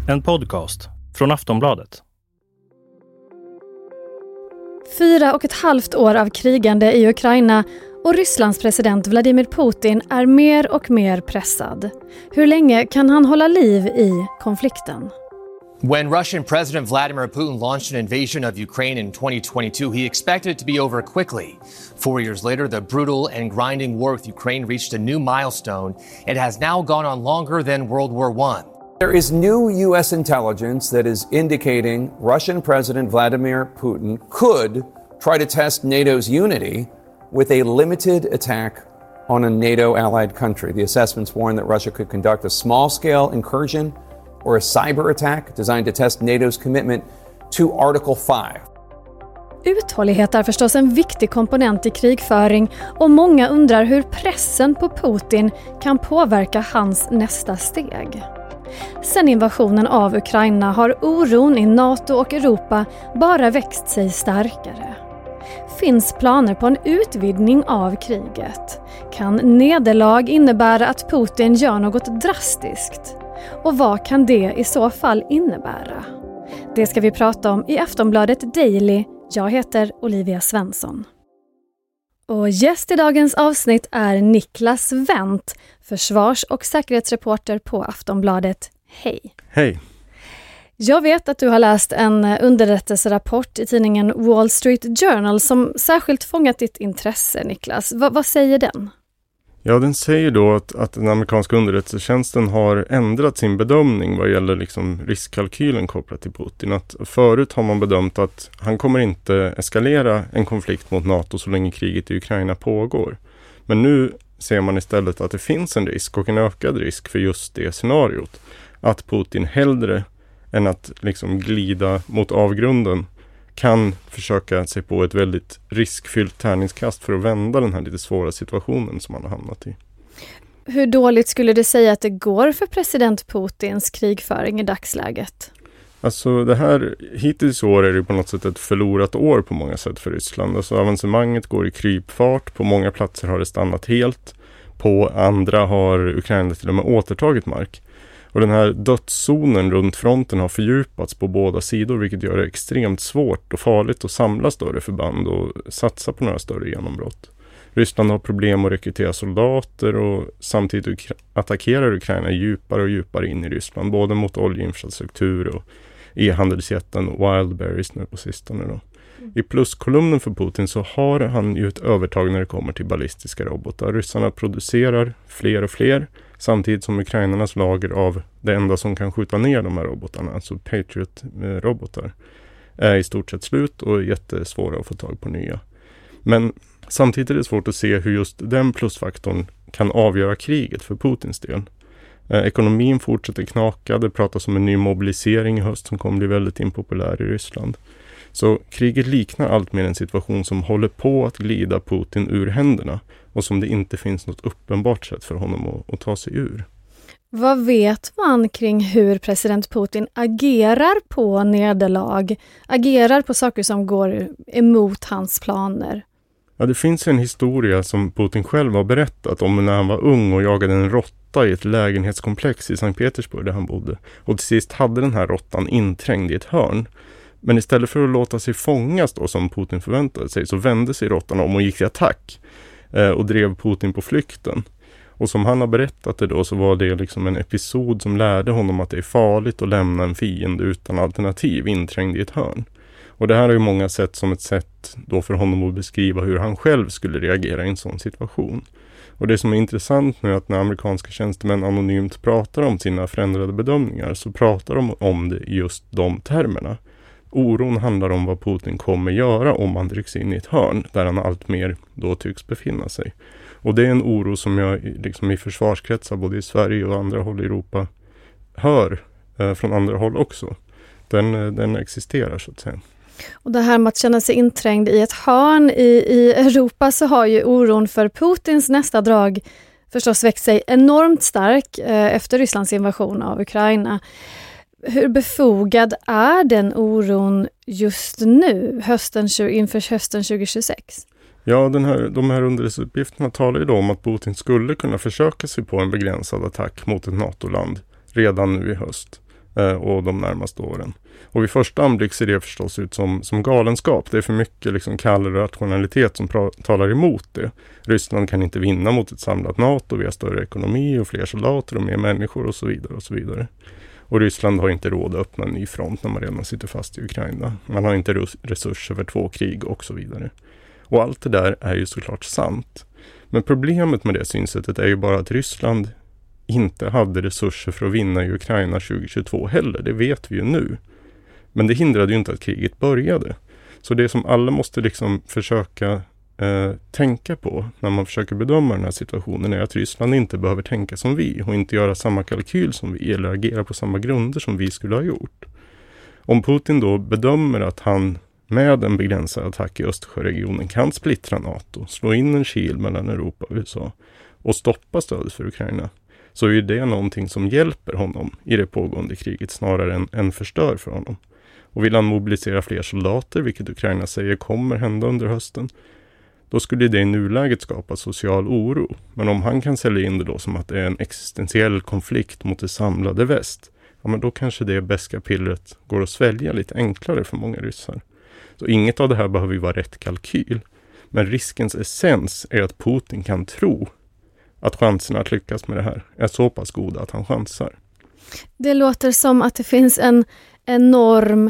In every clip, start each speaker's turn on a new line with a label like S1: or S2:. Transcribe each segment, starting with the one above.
S1: En podcast från Aftonbladet.
S2: 4,5 år av krigande i Ukraina och Rysslands president Vladimir Putin är mer och mer pressad. Hur länge kan han hålla liv i konflikten?
S3: When Russian President Vladimir Putin launched an invasion of Ukraine in 2022, he expected it to be over quickly. 4 years later, the brutal and grinding war with Ukraine reached a new milestone. It has now gone on longer than World War I.
S4: There is new U.S. intelligence that is indicating Russian President Vladimir Putin could try to test NATO's unity with a limited attack on a NATO-allied country. The assessments warn that Russia could conduct a small-scale incursion or a cyber attack designed to test NATO's commitment to Article 5.
S2: Uthållighet är förstås en viktig komponent i krigföring och många undrar hur pressen på Putin kan påverka hans nästa steg. Sen invasionen av Ukraina har oron i NATO och Europa bara växt sig starkare. Finns planer på en utvidgning av kriget? Kan nederlag innebära att Putin gör något drastiskt? Och vad kan det i så fall innebära? Det ska vi prata om i Aftonbladet Daily. Jag heter Olivia Svensson. Och gäst i dagens avsnitt är Niklas Wendt, försvars- och säkerhetsreporter på Aftonbladet. Hej!
S5: Hej!
S2: Jag vet att du har läst en underrättelserapport i tidningen Wall Street Journal som särskilt fångat ditt intresse, Niklas. Vad säger den?
S5: Ja, den säger då att den amerikanska underrättelsetjänsten har ändrat sin bedömning vad gäller riskkalkylen kopplat till Putin. Att förut har man bedömt att han kommer inte eskalera en konflikt mot NATO så länge kriget i Ukraina pågår. Men nu ser man istället att det finns en risk och en ökad risk för just det scenariot. Att Putin hellre än att glida mot avgrunden kan försöka sig på ett väldigt riskfyllt tärningskast för att vända den här lite svåra situationen som man har hamnat i.
S2: Hur dåligt skulle du säga att det går för president Putins krigföring i dagsläget?
S5: Alltså det här, hittills år är det på något sätt ett förlorat år på många sätt för Ryssland. Alltså avancemanget går i krypfart, på många platser har det stannat helt, på andra har Ukraina till och med återtagit mark. Och den här dödszonen runt fronten har fördjupats på båda sidor, vilket gör det extremt svårt och farligt att samla större förband och satsa på några större genombrott. Ryssland har problem att rekrytera soldater och samtidigt attackerar Ukraina djupare och djupare in i Ryssland, både mot oljeinfrastruktur och e-handelsjätten Wildberries nu på sistone då. I pluskolumnen för Putin så har han ju ett övertag när det kommer till ballistiska robotar. Ryssarna producerar fler och fler, samtidigt som ukrainarnas lager av det enda som kan skjuta ner de här robotarna, alltså Patriot-robotar, är i stort sett slut och jättesvåra att få tag på nya. Men samtidigt är det svårt att se hur just den plusfaktorn kan avgöra kriget för Putins del. Ekonomin fortsätter knaka, det pratas om en ny mobilisering i höst som kommer bli väldigt impopulär i Ryssland. Så kriget liknar allt mer en situation som håller på att glida Putin ur händerna och som det inte finns något uppenbart sätt för honom att ta sig ur.
S2: Vad vet man kring hur president Putin agerar på nederlag, agerar på saker som går emot hans planer?
S5: Ja, det finns en historia som Putin själv har berättat om när han var ung och jagade en råtta i ett lägenhetskomplex i Sankt Petersburg där han bodde. Och till sist hade den här råttan inträngd i ett hörn. Men istället för att låta sig fångas då, som Putin förväntade sig, så vände sig råttan om och gick till attack och drev Putin på flykten. Och som han har berättat det då, så var det en episod som lärde honom att det är farligt att lämna en fiende utan alternativ inträngd i ett hörn. Och det här har ju många sett som ett sätt då för honom att beskriva hur han själv skulle reagera i en sån situation. Och det som är intressant nu är att när amerikanska tjänstemän anonymt pratar om sina förändrade bedömningar så pratar de om det i just de termerna. Oron handlar om vad Putin kommer göra om han trycks in i ett hörn där han allt mer då tycks befinna sig. Och det är en oro som jag i försvarskretsar både i Sverige och andra håll i Europa hör från andra håll också. Den existerar så att säga.
S2: Och det här med att känna sig inträngd i ett hörn i Europa, så har ju oron för Putins nästa drag förstås växt sig enormt stark efter Rysslands invasion av Ukraina. Hur befogad är den oron just nu, inför hösten 2026?
S5: Ja, de här underrättelseuppgifterna talar ju då om att Putin skulle kunna försöka sig på en begränsad attack mot ett NATO-land redan nu i höst. och de närmaste åren. Och vid första anblick ser det förstås ut som galenskap. Det är för mycket liksom kall rationalitet som talar emot det. Ryssland kan inte vinna mot ett samlat NATO. Vi har större ekonomi och fler soldater och mer människor och så vidare och så vidare. Och Ryssland har inte råd att öppna en ny front när man redan sitter fast i Ukraina. Man har inte resurser för 2 krig och så vidare. Och allt det där är ju såklart sant. Men problemet med det synsättet är ju bara att Ryssland inte hade resurser för att vinna i Ukraina 2022 heller. Det vet vi ju nu. Men det hindrade ju inte att kriget började. Så det som alla måste liksom försöka tänka på när man försöker bedöma den här situationen är att Ryssland inte behöver tänka som vi och inte göra samma kalkyl som vi eller agera på samma grunder som vi skulle ha gjort. Om Putin då bedömer att han med en begränsad attack i Östersjöregionen kan splittra NATO, slå in en kil mellan Europa och USA och stoppa stödet för Ukraina, så är det någonting som hjälper honom i det pågående kriget snarare än förstör för honom. Och vill han mobilisera fler soldater, vilket Ukraina säger kommer hända under hösten, då skulle det i nuläget skapa social oro. Men om han kan sälja in det då som att det är en existentiell konflikt mot det samlade väst, ja men då kanske det beska pillret går att svälja lite enklare för många ryssar. Så inget av det här behöver ju vara rätt kalkyl. Men riskens essens är att Putin kan tro att chanserna att lyckas med det här är så pass goda att han chansar.
S2: Det låter som att det finns en enorm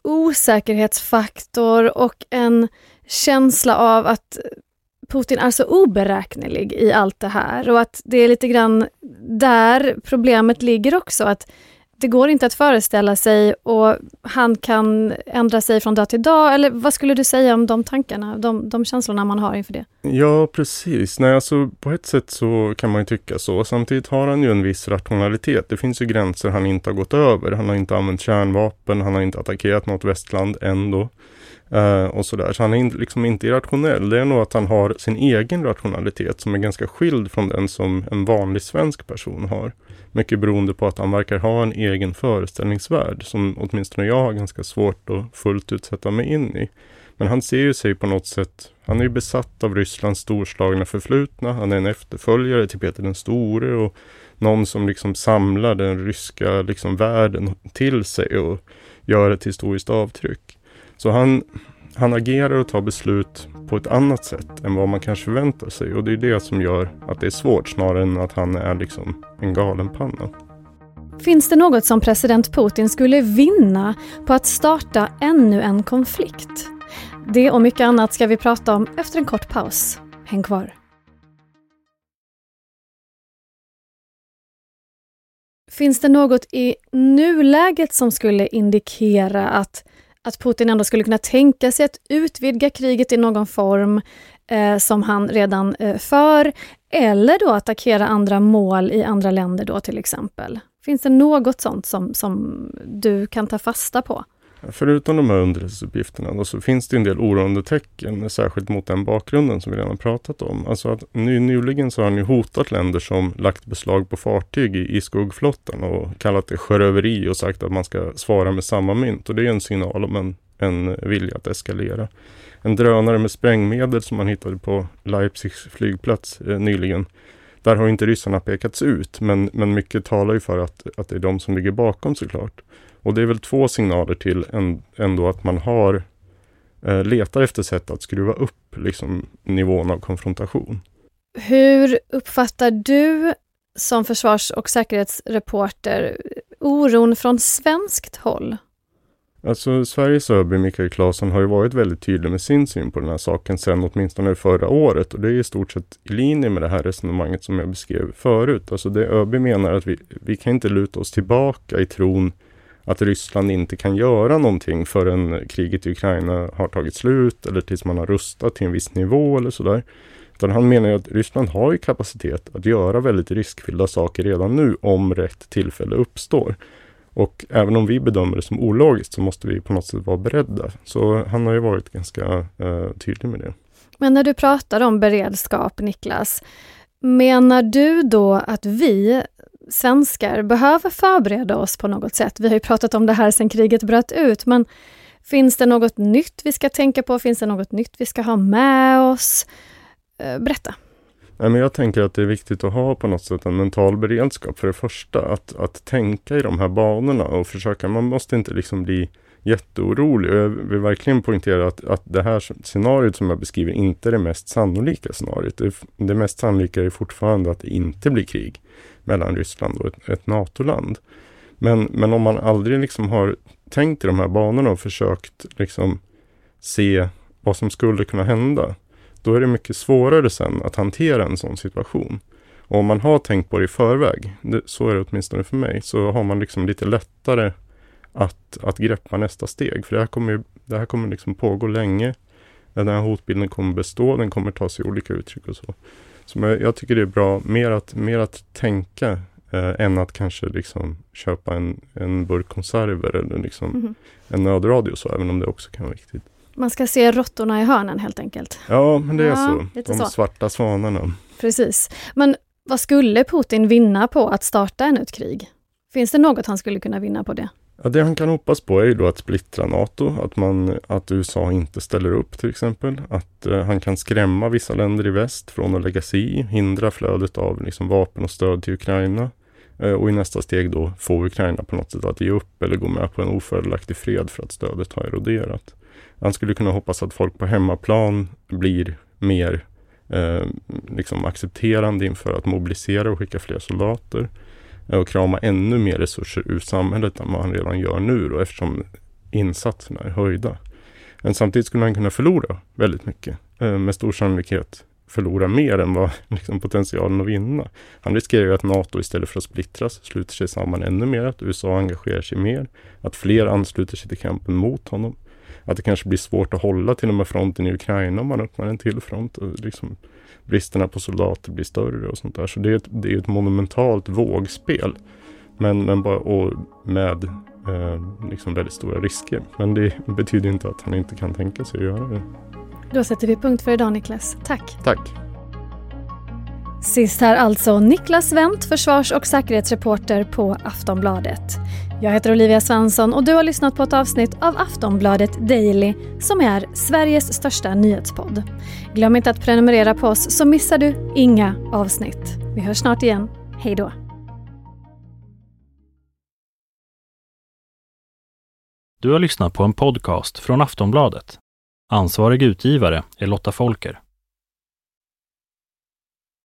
S2: osäkerhetsfaktor och en känsla av att Putin är så oberäknelig i allt det här. Och att det är lite grann där problemet ligger också. Att det går inte att föreställa sig och han kan ändra sig från dag till dag. Eller vad skulle du säga om de tankarna, de känslorna man har inför det?
S5: Ja, precis. Nej, alltså, på ett sätt så kan man ju tycka så. Samtidigt har han ju en viss rationalitet. Det finns ju gränser han inte har gått över. Han har inte använt kärnvapen, han har inte attackerat något västland ändå. Och sådär. Så han är liksom inte irrationell. Det är nog att han har sin egen rationalitet som är ganska skild från den som en vanlig svensk person har. Mycket beroende på att han verkar ha en egen föreställningsvärld som åtminstone jag har ganska svårt att fullt ut sätta mig in i. Men han ser ju sig på något sätt, han är ju besatt av Rysslands storslagna förflutna. Han är en efterföljare till Peter den store och någon som liksom samlar den ryska liksom världen till sig och gör ett historiskt avtryck. Så han agerar och tar beslut på ett annat sätt än vad man kanske förväntar sig. Och det är det som gör att det är svårt snarare än att han är liksom en galenpanna.
S2: Finns det något som president Putin skulle vinna på att starta ännu en konflikt? Det och mycket annat ska vi prata om efter en kort paus. Häng kvar. Finns det något i nuläget som skulle indikera att Putin ändå skulle kunna tänka sig att utvidga kriget i någon form som han redan för, eller då attackera andra mål i andra länder då till exempel? Finns det något sånt som du kan ta fasta på?
S5: Förutom de här underrättelseuppgifterna då, så finns det en del oroande tecken, särskilt mot den bakgrunden som vi redan pratat om. Alltså att nyligen så har han ju hotat länder som lagt beslag på fartyg i skuggflottan och kallat det sjöröveri och sagt att man ska svara med samma mynt. Och det är en signal om en vilja att eskalera. En drönare med sprängmedel som man hittade på Leipzigs flygplats nyligen. Där har inte ryssarna pekats ut, men mycket talar ju för att det är de som ligger bakom såklart. Och det är väl 2 signaler till ändå att man har letar efter sätt att skruva upp liksom, nivån av konfrontation.
S2: Hur uppfattar du som försvars- och säkerhetsreporter oron från svenskt håll?
S5: Alltså Sveriges ÖB Mikael Claesson har ju varit väldigt tydlig med sin syn på den här saken sedan åtminstone förra året. Och det är i stort sett i linje med det här resonemanget som jag beskrev förut. Alltså det ÖB menar att vi kan inte luta oss tillbaka i tron att Ryssland inte kan göra någonting förrän kriget i Ukraina har tagit slut eller tills man har rustat till en viss nivå eller sådär. Utan han menar ju att Ryssland har ju kapacitet att göra väldigt riskfyllda saker redan nu om rätt tillfälle uppstår. Och även om vi bedömer det som ologiskt så måste vi på något sätt vara beredda. Så han har ju varit ganska tydlig med det. Men
S2: när du pratar om beredskap, Niklas, menar du då att vi svenskar behöver förbereda oss på något sätt? Vi har ju pratat om det här sedan kriget bröt ut, men finns det något nytt vi ska tänka på? Finns det något nytt vi ska ha med oss? Berätta.
S5: Nej, men jag tänker att det är viktigt att ha på något sätt en mental beredskap för det första. Att tänka i de här banorna och försöka, man måste inte liksom bli jätteorolig. Jag vill verkligen poängtera att det här scenariot som jag beskriver inte är det mest sannolika scenariot. Det mest sannolika är fortfarande att det inte blir krig mellan Ryssland och ett NATO-land. Men om man aldrig liksom har tänkt i de här banorna och försökt liksom se vad som skulle kunna hända, då är det mycket svårare sen att hantera en sån situation. Och om man har tänkt på det i förväg, så är det åtminstone för mig, så har man liksom lite lättare att greppa nästa steg. För det här kommer liksom pågå länge. Den här hotbilden kommer bestå, den kommer ta sig olika uttryck och så. Så jag tycker det är bra mer att tänka än att kanske liksom köpa en burk konserver eller liksom en nödradio, så, även om det också kan vara viktigt.
S2: Man ska se råttorna i hörnen helt enkelt.
S5: Ja, men det är så.
S2: Lite
S5: De
S2: så.
S5: svarta svanarna.
S2: Precis. Men vad skulle Putin vinna på att starta ännu ett krig? Finns det något han skulle kunna vinna på det?
S5: Ja, det han kan hoppas på är ju då att splittra NATO, att USA inte ställer upp till exempel, att han kan skrämma vissa länder i väst från att lägga sig i, hindra flödet av liksom vapen och stöd till Ukraina och i nästa steg då få Ukraina på något sätt att ge upp eller gå med på en ofördelaktig fred för att stödet har eroderat. Han skulle kunna hoppas att folk på hemmaplan blir mer liksom accepterande inför att mobilisera och skicka fler soldater och krama ännu mer resurser ur samhället än vad han redan gör nu då, eftersom insatserna är höjda. Men samtidigt skulle han kunna förlora väldigt mycket. Med stor sannolikhet förlora mer än vad liksom potentialen att vinna. Han riskerar ju att NATO istället för att splittras sluter sig samman ännu mer, att USA engagerar sig mer, att fler ansluter sig till kampen mot honom. Att det kanske blir svårt att hålla till och med fronten i Ukraina om man öppnar en till front. Och liksom bristerna på soldater blir större och sånt där. Så det är ett monumentalt vågspel. Men bara och med liksom väldigt stora risker. Men det betyder inte att han inte kan tänka sig att göra det.
S2: Då sätter vi punkt för idag, Niklas. Tack.
S5: Tack.
S2: Sist här alltså Niklas Wendt, försvars- och säkerhetsreporter på Aftonbladet. Jag heter Olivia Svensson och du har lyssnat på ett avsnitt av Aftonbladet Daily som är Sveriges största nyhetspodd. Glöm inte att prenumerera på oss så missar du inga avsnitt. Vi hörs snart igen. Hej då!
S1: Du har lyssnat på en podcast från Aftonbladet. Ansvarig utgivare är Lotta Folker.